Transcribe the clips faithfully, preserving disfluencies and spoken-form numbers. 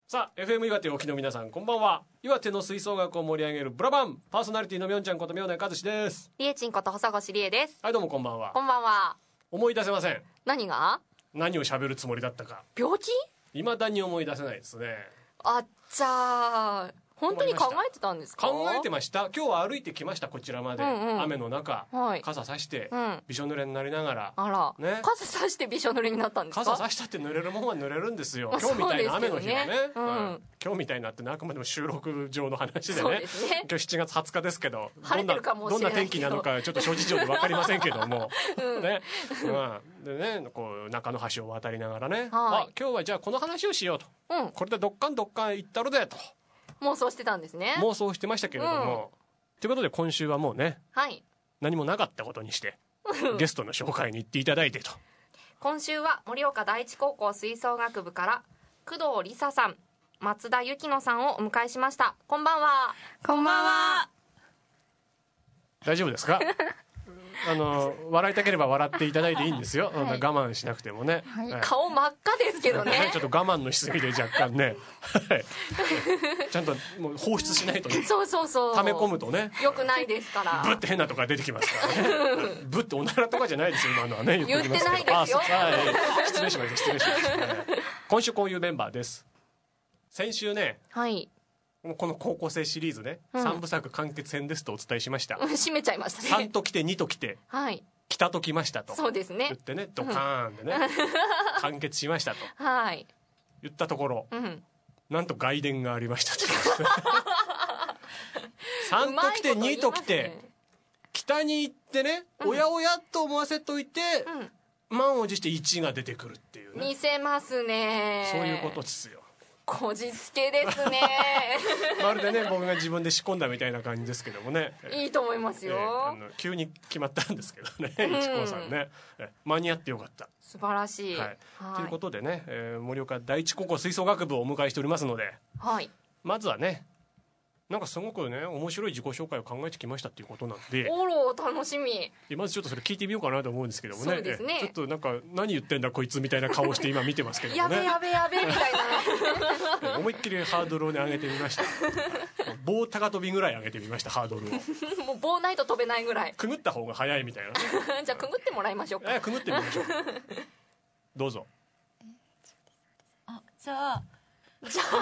さあ エフエム 岩手お聞きの皆さんこんばんは。岩手の吹奏楽を盛り上げるブラバンパーソナリティのみょんちゃんことみょうねかずしです。 りえちんこと細越りえです。 はいどうもこんばんは。 こんばんは。 思い出せません。 何が？ 何を喋るつもりだったか病気？ 未だに思い出せないですね。 あっちゃー、本当に考えてたんですか？ 考えてました。今日は歩いてきましたこちらまで、うんうん、雨の中、はい、傘さして、うん、びしょ濡れになりながら、 あら、ね、傘さしてびしょ濡れになったんですか？ 傘さしたって濡れるもんは濡れるんですよ。今日みたいな雨の日はね、うんうん、今日みたいなってあくまでも収録上の話で ね, でね今日しちがつはつかですけど、どんなどんな天気なのかちょっと諸事情で分かりませんけども、うんねうん、でねこう中の橋を渡りながらね、はい、あ今日はじゃあこの話をしようと、うん、これでどっかんどっかん行ったるでと妄想してたんですね。 妄想してましたけれども、うん、ということで今週はもうね、はい、何もなかったことにしてゲストの紹介に行っていただいてと今週は盛岡第一高校吹奏楽部から工藤梨沙さん、松田由紀乃さんをお迎えしました。こんばんは。 こんばんは。 大丈夫ですか？あの笑いたければ笑っていただいていいんですよ、はい、我慢しなくてもね、 はいはい、顔真っ赤ですけどねちょっと我慢のしすぎで若干ねちゃんともう放出しないとね、 そうそうそう、 溜め込むとねよくないですから、 ブッて変なとこが出てきますからねブッておならとかじゃないですよ今のはね、 言ってないですよ。 はい、失礼しました失礼しました、はい、今週こういうメンバーです。先週ね、はい、この高校生シリーズね、うん、さんぶさく完結編ですとお伝えしました。 締めちゃいましたね。 さんと来てにと来て、はい、来たと来ましたと、 そうですね、 言ってねドカーンでね、うん、完結しましたと、はい、言ったところ、うん、なんと外伝がありましたとさんと来てにと来て、北に行ってね、うん、おやおやと思わせといて、うん、満を持していちが出てくるっていうね。 見せますね。 そういうことですよ。 こじつけですねまるでね僕が自分で仕込んだみたいな感じとですけどもね、 いいと思いますよ、えー、あの急に決まったんですけどね、いちこうさんね、え間に合ってよかった、 素晴らしい、 はいはい、ということでね、えー、盛岡第一高校吹奏楽部をお迎えしておりますので、はい、まずはねなんかすごくね面白い自己紹介を考えてきましたっていうことなんで、 おろ楽しみ。 まずちょっとそれ聞いてみようかなと思うんですけどもね。 そうですね、 ちょっとなんか何言ってんだこいつみたいな顔して今見てますけどねやべやべやべみたいな思いっきりハードルを、ね、上げてみました棒高跳びぐらい上げてみましたハードルをもう棒ないと飛べないぐらいくぐった方が早いみたいなじゃあくぐってもらいましょうか。 えくぐってみましょうどうぞ。 あじゃあじゃあ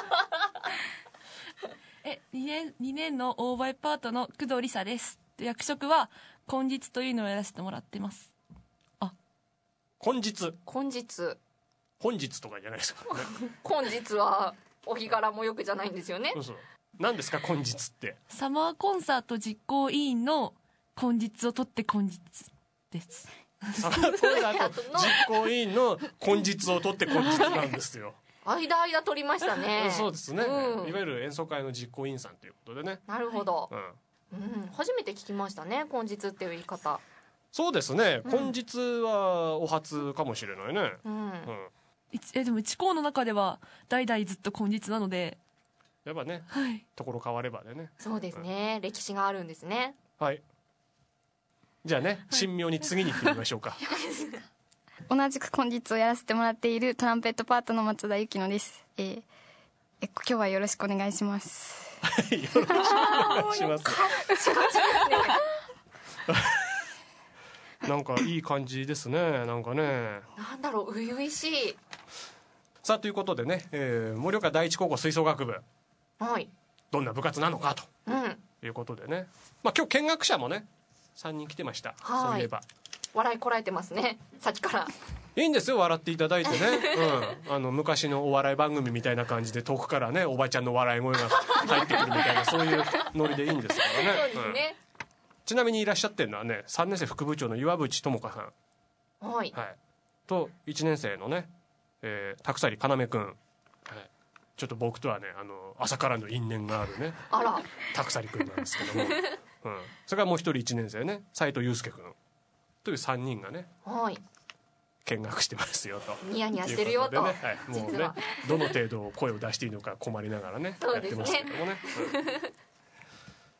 え 2, 年2年のオーバイパートの工藤梨沙です。役職は今日というのをやらせてもらってます。あ今日今日本日とかじゃないですか、ね、 今日はお日柄もよくじゃないんですよね。 そうそう、何ですか今日って。 サマーコンサート実行委員の今日を取って今日ですサマーコンサート実行委員の今日を取って今日なんですよ間間取りましたねそうですね、うん、いわゆる演奏会の実行委員さんということでね。 なるほど、うんうん、初めて聞きましたね今日っていう言い方。 そうですね、うん、今日はお初かもしれないね、うんうん、 えでも一校の中では代々ずっと今日なのでやっぱね、 はい、 ところ変わればでね。 そうですね、うん、歴史があるんですね。 はい、じゃあね、神妙に次に行ってみましょうか同じく今日をやらせてもらっているトランペットパートの松田由紀乃です。えー、え今日はよろしくお願いしますはいよろしくお願いしますなんかいい感じですね。なんかねなんだろう初々しい。 さあということでね、えー、盛岡第一高校吹奏楽部、はい、どんな部活なのかと、うん、いうことでね、まあ、今日見学者もねさんにん来てました。そういえば笑いこらえてますねさっきから。 いいんですよ笑っていただいてね、うん、あの昔のお笑い番組みたいな感じで遠くからねおばちゃんの笑い声が入ってくるみたいなそういうノリでいいんですからね。 そうですね、 うん、ちなみにいらっしゃってるのはねさんねん生副部長の岩渕智香さん、はいはい、といちねん生のね、えー、田鎖要くん、はい、ちょっと僕とはねあの朝からの因縁があるねあら田鎖くんなんですけども、うん、それからもう一人いちねん生ね斉藤祐介くんというさんにんがね、はい、見学してますよとニヤニヤしてるよと、 ね、はい、もうねどの程度声を出していいのか困りながらねやってますけどもね、うん、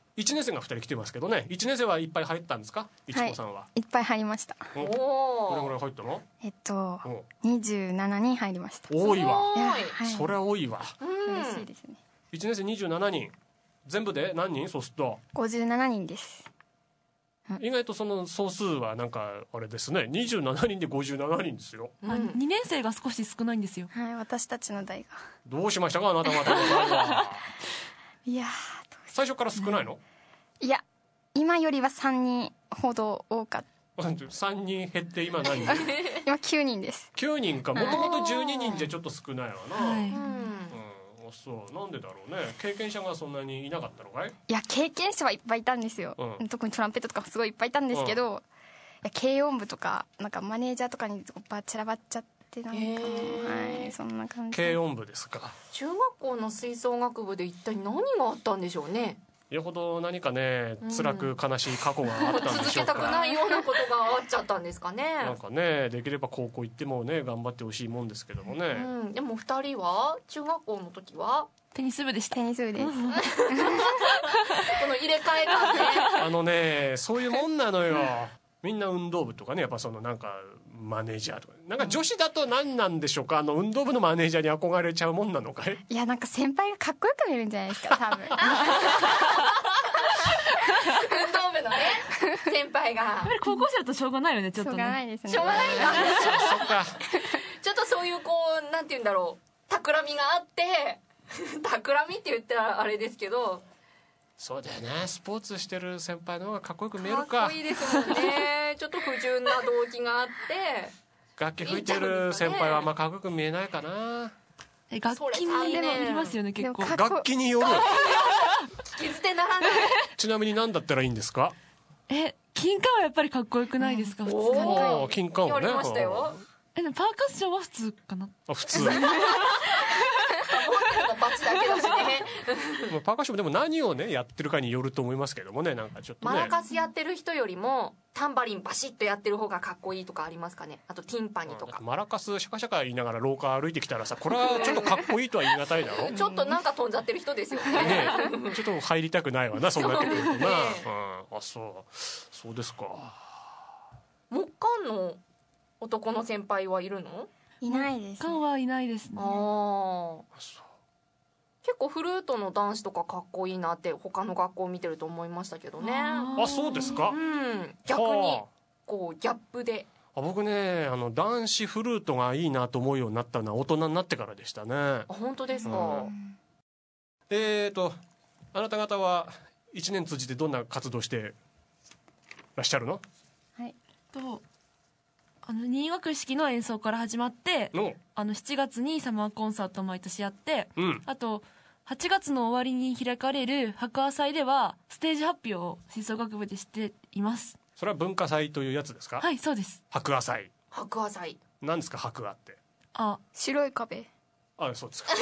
いちねん生がふたり来てますけどね。いちねん生はいっぱい入ったんですか、いちこさんは。 いっぱい入りました。 おお、どれぐらい入ったの？ えっとにじゅうななにん入りました。 多いわ。 いや、はい、 それは多いわ。 嬉しいですね。 いちねん生にじゅうななにん、全部で何人？そうするとごじゅうななにんです。 意外とその総数はなんかあれですね。にじゅうななにんでごじゅうななにんですよ、 うん、にねん生が少し少ないんですよ。 はい、私たちの代が。 どうしましたか、あなた方の代は。 いや、 最初から少ないの？ いや、今よりはさんにんほど多かった。 さんにん減って今何人？ 今きゅうにんです。 きゅうにんか。もともとじゅうににんじゃちょっと少ないわな、 はい、うん、 そう、なんでだろうね。経験者がそんなにいなかったのかい？ いや、経験者はいっぱいいたんですよ、うん、特にトランペットとかすごいいっぱいいたんですけど、うん、いや、軽音部とかなんかマネージャーとかにバ散らばっちゃってなんか、はい、そんな感じ。 軽音部ですか。 中学校の吹奏楽部で一体何があったんでしょうね。 よほど何かね、辛く悲しい過去があったんでしょうか。 続けたくないようなことがあっちゃったんですかね。 なんかね、できれば高校行ってもね、頑張ってほしいもんですけどもね、 うん、でもふたりは中学校の時はテニス部でした。 テニス部ですこの入れ替え感ね。 あのね、そういうもんなのよ。みんな運動部とかね、やっぱそのなんかマネージャーとか、なんか女子だと何なんでしょうか、あの運動部のマネージャーに憧れちゃうもんなのかい？ いや、なんか先輩がかっこよく見えるんじゃないですか、多分。 運動部のね、先輩が。 やっぱり高校生だとしょうがないよね、ちょっとね。 しょうがないですね。 しょうがないんだ。 そっか。 ちょっとそういうこう、なんて言うんだろう、企みがあって、企みって言ったらあれですけど。 そうだよね、スポーツしてる先輩の方がかっこよく見えるか。 かっこいいですもんね。ちょっと不純な動機があって、 楽器吹いてる先輩はあんまかっこよく見えないかな。 え、楽器によりますよね、結構。 楽器による。 聞き捨てならない。 ちなみに何だったらいいんですか？ え、金管はやっぱりかっこよくないですか？普通に。 おー、金管はね。 やりましたよ。 え、でもパーカッションは普通かな。 あ、普通。 バチだけだしね。 パーカッションでも何をねやってるかによると思いますけどもね、なんかちょっとね。 マラカスやってる人よりもタンバリンバシッとやってる方がかっこいいとかありますかね。あとティンパニとか。 マラカスシャカシャカ言いながら廊下歩いてきたらさ、これはちょっとかっこいいとは言い難いだろ。 ちょっとなんか飛んじゃってる人ですよね。 ね、ちょっと入りたくないわな、そうなってくるとな。ね、うん、あ、そう、そうですか。 木管の男の先輩はいるの？ いないです、ね。 木管はいないですね。ああ。 そう。結構フルートの男子とかかっこいいなって他の学校を見てると思いましたけどね。 あ、そうですか。 うん、逆にこうギャップで。 あ、僕ね、あの男子フルートがいいなと思うようになったのは大人になってからでしたね。あ、 本当ですか。うん、 えーとあなた方はいちねん通じてどんな活動してらっしゃるの？ はい、とあの入学式の演奏から始まって、あのしちがつにサマーコンサートを毎年やって、うん、あとはちがつの終わりに開かれる白亜祭ではステージ発表を吹奏楽部でしています。 それは文化祭というやつですか？ はい、そうです。 白亜祭。 白亜祭。 何ですか白亜って？ あ、白い壁。 あ、そうですか。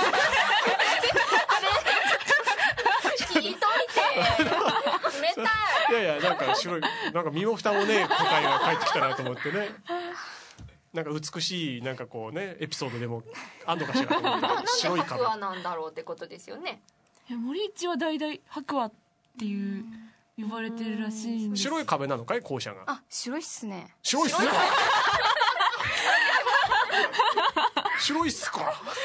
聞いといて。冷たい。 いやいや、なんか白い、なんか身も蓋もね答えが返ってきたなと思ってね。なんか美しいなんかこうねエピソードでもあんのかしらと思って。 なんで白亜なんだろうってことですよね。 いや、森一は代々白亜っていう呼ばれてるらしいんです。 白い壁なのかい校舎が？ あ、白いっすね。 白いっすか。白いっすか。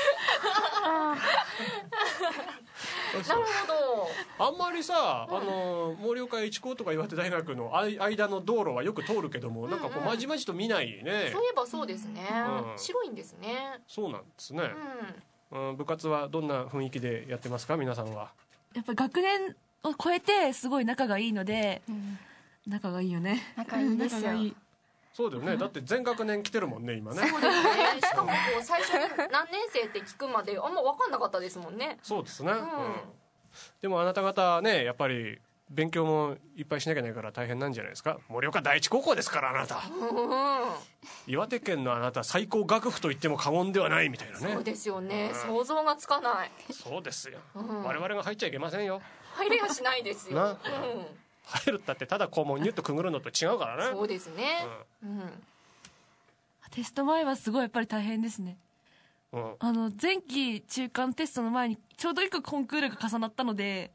なるほど。あんまりさ、あの盛岡一高とか岩手大学の間の道路はよく通るけども、うんうん、なんかこうまじまじと見ないね。 そういえばそうですね、うん、白いんですね。 そうなんですね、うんうん、部活はどんな雰囲気でやってますか皆さんは？ やっぱ学年を超えてすごい仲がいいので、うん、仲がいいよね。 仲いいですよ。 そうだよね、だって全学年来てるもんね今ね。 そうですね。しかもこう最初何年生って聞くまであんま分かんなかったですもんね。 そうですね、うんうん、でもあなた方ねやっぱり勉強もいっぱいしなきゃいけないから大変なんじゃないですか。盛岡第一高校ですからあなた、うん、岩手県のあなた最高学府と言っても過言ではないみたいなね。 そうですよね、 うん、 想像がつかない。 そうですよ、うん、我々が入っちゃいけませんよ。 入れやしないですよな、うん、 入るったってただこうもうニュッとくぐるのと違うからね。 そうですね、うん、うん、 テスト前はすごいやっぱり大変ですね、うん、あの前期中間テストの前にちょうどいっこコンクールが重なったので、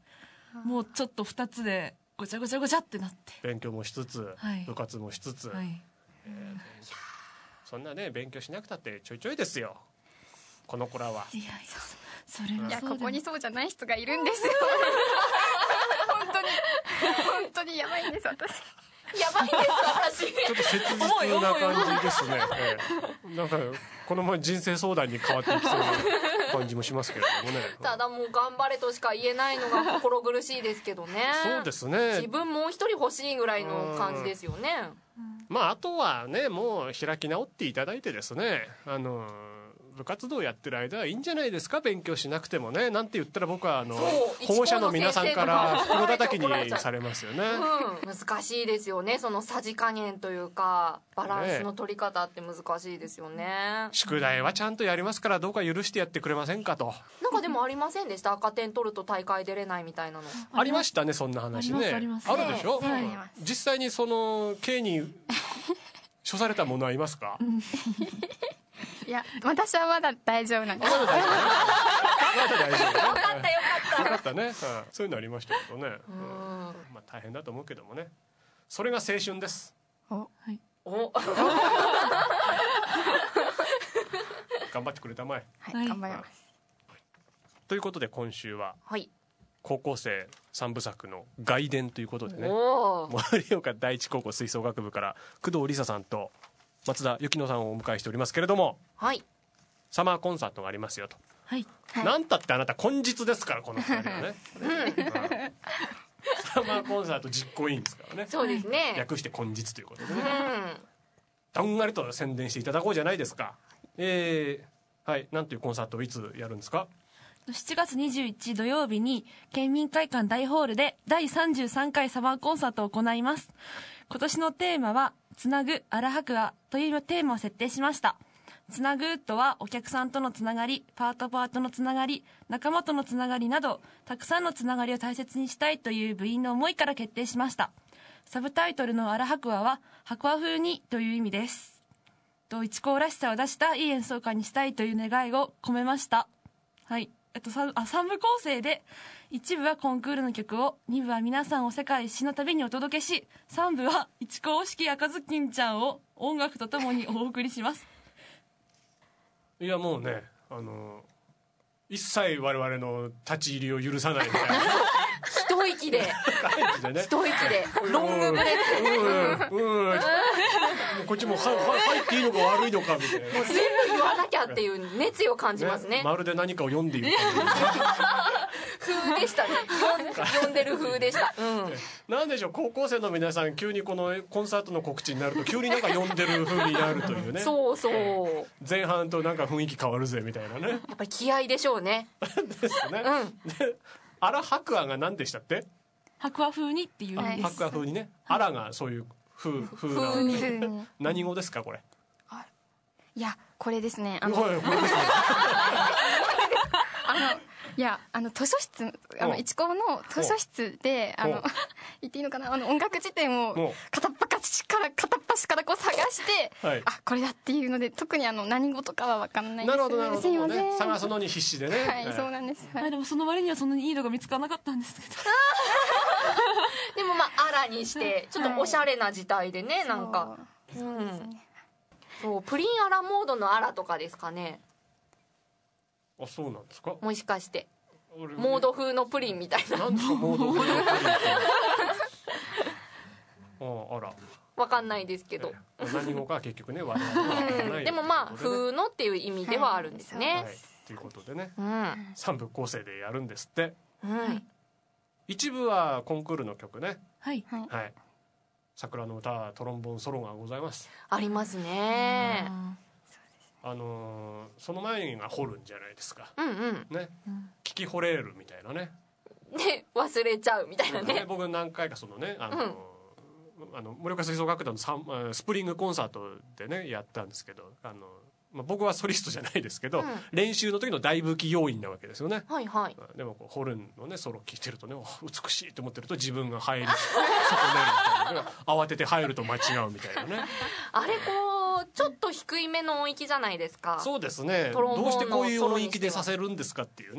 もうちょっとふたつでごちゃごちゃごちゃってなって、 勉強もしつつ、はい、部活もしつつ、はい、えー、そんなね勉強しなくたってちょいちょいですよこの子らは。 いやいや、それは、 いやここにそうじゃない人がいるんですよ本当に本当にやばいんです私。 やばいです私。 ちょっと切実な感じですね、ええ、なんかこのまま人生相談に変わっていきそうな感じもしますけれどもねただもう頑張れとしか言えないのが心苦しいですけどね。 そうですね、 自分もう一人欲しいぐらいの感じですよね。 まああとはねもう開き直っていただいてですね、あの部活動やってる間はいいんじゃないですか、勉強しなくてもねなんて言ったら僕はあの保護者の皆さんから袋叩きにされますよね、 うん、難しいですよねそのさじ加減というかバランスの取り方って難しいですよね、ね、 宿題はちゃんとやりますからどうか許してやってくれませんかと。 なんかでもありませんでした赤点取ると大会出れないみたいなの。 ありましたねそんな話ね。 ありますあるでしょ、 ねね、 実際にその刑に処されたものはいますかいや私はまだ大丈夫なんです。 まだ大丈夫まだ大丈夫、ね、 よかったよかったよかったね、うん、そういうのありましたけどね、うん、まあ大変だと思うけどもねそれが青春です。 お、はい、 お頑張ってくれたまえ。 はい、頑張ります。 ということで今週は、 はい、 高校生三部作の外伝ということでね盛岡第一高校吹奏楽部から工藤梨沙さんと松田由紀乃さんをお迎えしておりますけれども、 はい、 サマーコンサートがありますよと、 はい、 なんたってあなた根実ですからこのふたりはねサマーコンサート実行委員ですからね。 そうですね、 略して根実ということでね、どんがりと宣伝していただこうじゃないですか。えー、はい、なんというコンサートをいつやるんですか。 しちがつにじゅういちにち土曜日に県民会館大ホールでだいさんじゅうさんかいサマーコンサートを行います。今年のテーマはつなぐアラハクアというテーマを設定しました。つなぐとはお客さんとのつながり、パートパートのつながり、仲間とのつながりなどたくさんのつながりを大切にしたいという部員の思いから決定しました。サブタイトルのアラハクアは白亜風にという意味です。と一校らしさを出したいい演奏会にしたいという願いを込めました。はい、えっと、さあさん部構成でいち部はコンクールの曲を、に部は皆さんを世界一周の旅にお届けし、さん部は一校式赤ずきんちゃんを音楽とともにお送りします。 いやもうねあの一切我々の立ち入りを許さないみたいな一息で一息でロングブレスうんこっちも入っていいのか悪いのかみたいな、 もう全部言わなきゃっていう熱意を感じますね。 まるで何かを読んでいる風でしたね読んでる風でした、うん、 なんでしょう高校生の皆さん急にこのコンサートの告知になると急になんか読んでる風になるというねそうそう前半となんか雰囲気変わるぜみたいなねやっぱり気合でしょうねですね、 うん、 でアラ白亜が何でしたって。 白亜風にっていう意味です。 白亜風にね、アラがそういう風風なの何語ですかこれ。 いやこれですねあのこれですねあのいやあの図書室あの一高の図書室であの言っていいのかなあの音楽辞典を片っ端から片っ端からこう探して、はい、あこれだっていうので特にあの何語とかは分かんないです。 なるほどなるほど、 すいません、 探すのに必死でね。 はい、はい、そうなんです、 はい、でもその割にはそんなにいいのが見つからなかったんですけどでもまあアラにしてちょっとおしゃれな字体でね、はい、なんかそう、うん、そうプリンアラモードのアラとかですかね。 あそうなんですか。 もしかしてモード風のプリンみたいな。 なんですかモード風のプリンってああらわかんないですけど、 えー、何語か結局ね我々は分からない、 うん、でもまあ風のっていう意味ではあるんですね、はいはい、 ということでね、 うん、 さん部構成でやるんですって、 うん、 一部はコンクールの曲ね。 はい、 はい、桜の歌トロンボーンソロがございます。 ありますね。 あのー、その前がホルンじゃないですか、 うんうんね、聞き惚れるみたいなねで忘れちゃうみたいなね。 僕何回かそのねあのー、うんあの盛岡吹奏楽団のスプリングコンサートでねやったんですけどあの、まあ、僕はソリストじゃないですけど、うん、練習の時の大武器要員なわけですよね。 はいはい、 でもこうホルンのねソロ聴いてるとね美しいと思ってると自分が入り損ねるみたいな慌てて入ると間違うみたいなねあれこうちょっと低いめの音域じゃないですか。 そうですね。どうしてこういう音域でさせるんですかっていうね。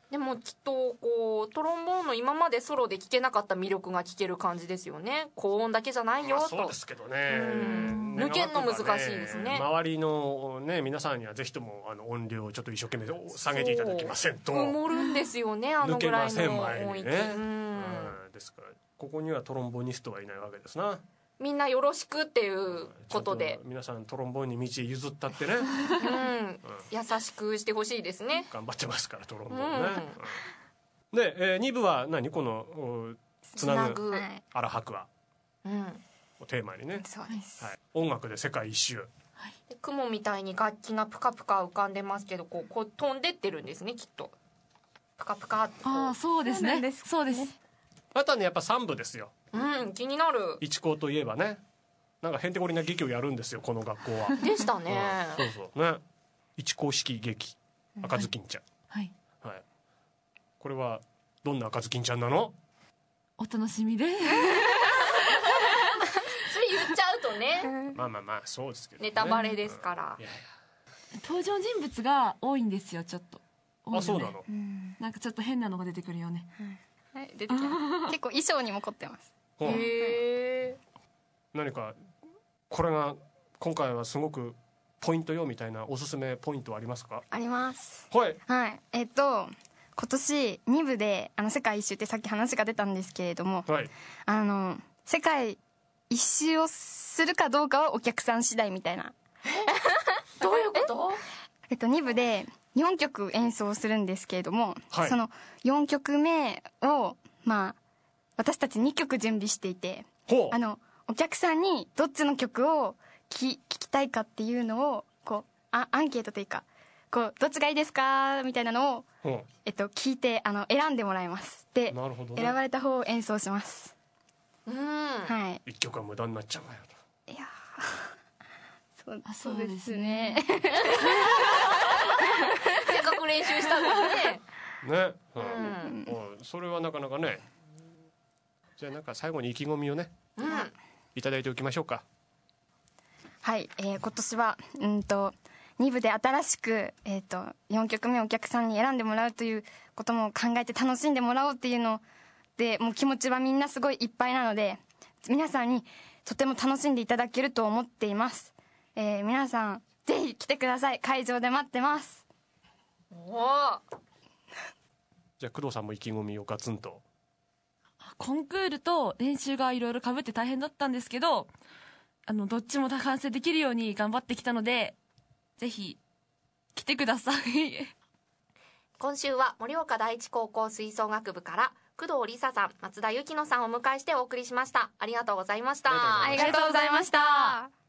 でもきっとこうトロンボーンの今までソロで聴けなかった魅力が聴ける感じですよね。高音だけじゃないよと。 そうですけどね、 抜けるの難しいですね。 周りの、ね、皆さんにはぜひともあの音量をちょっと一生懸命下げていただきませんと埋もるんですよね、あのぐらいの音域、ね、うん、 ですからここにはトロンボニストはいないわけですな。 みんなよろしくっていうことで、 皆さんトロンボーンに道へ譲ったってね、うんうん、優しくしてほしいですね。 頑張ってますからトロンボーンね、うん、で、えー、に部は何このつなぐアラハクア、うん、をテーマにね、 そうです、 はい、音楽で世界一周、 はい、で雲みたいに楽器がプカプカ浮かんでますけど、こう、こう飛んでってるんですね、きっとプカプカって。 ああ、そうですね、そうです。 あとはねやっぱさん部ですよ。 うん、気になる。 一高といえばね、なんかへんてこりな劇をやるんですよこの学校は。 でしたね、 うん、そうそうね、一高式劇赤ずきんちゃん、はい、はい、これはどんな赤ずきんちゃんなの？ お楽しみでそれ言っちゃうとねまあまあまあそうですけど、ね、 ネタバレですから、うん、いやいや登場人物が多いんですよ、ちょっと多いよね。 あ、そうなの、 うん、なんかちょっと変なのが出てくるよね、 はい、出てきます結構衣装にも凝ってます。 へえ。 何かこれが今回はすごくポイントよみたいなおすすめポイントはありますか？ あります。 はい、 はい、えっと今年に部であの世界一周ってさっき話が出たんですけれども、はい、あの世界一周をするかどうかはお客さん次第みたいなどういうこと？ えっとに部でよんきょく演奏するんですけれども、はい、そのよんきょくめをまあ私たちにきょく準備していて、あのお客さんにどっちの曲を聴きたいかっていうのをこうあアンケートというかこうどっちがいいですかみたいなのを、えっと、聞いてあの選んでもらいます。で、なるほどね、選ばれた方を演奏します。 うん、 はい、 いっきょくは無駄になっちゃうわよと。 いやそうそうですねせっかく練習したのにねね、うん、うん、それはなかなかね。じゃあなんか最後に意気込みをね、うん、いただいておきましょうか。 はい、えー、今年はうんとに部で新しく、えー、とよんきょくめをお客さんに選んでもらうということも考えて楽しんでもらおうっていうので、もう気持ちはみんなすごいいっぱいなので皆さんにとても楽しんでいただけると思っています。えー、皆さんぜひ来てください。会場で待ってます。 おーじゃあ工藤さんも意気込みをガツンと。 コンクールと練習がいろいろ被って大変だったんですけど、あのどっちも完成できるように頑張ってきたのでぜひ来てください今週は盛岡第一高校吹奏楽部から工藤梨沙さん、松田由紀乃さんをお迎えしてお送りしました。ありがとうございました。 ありがとうございました。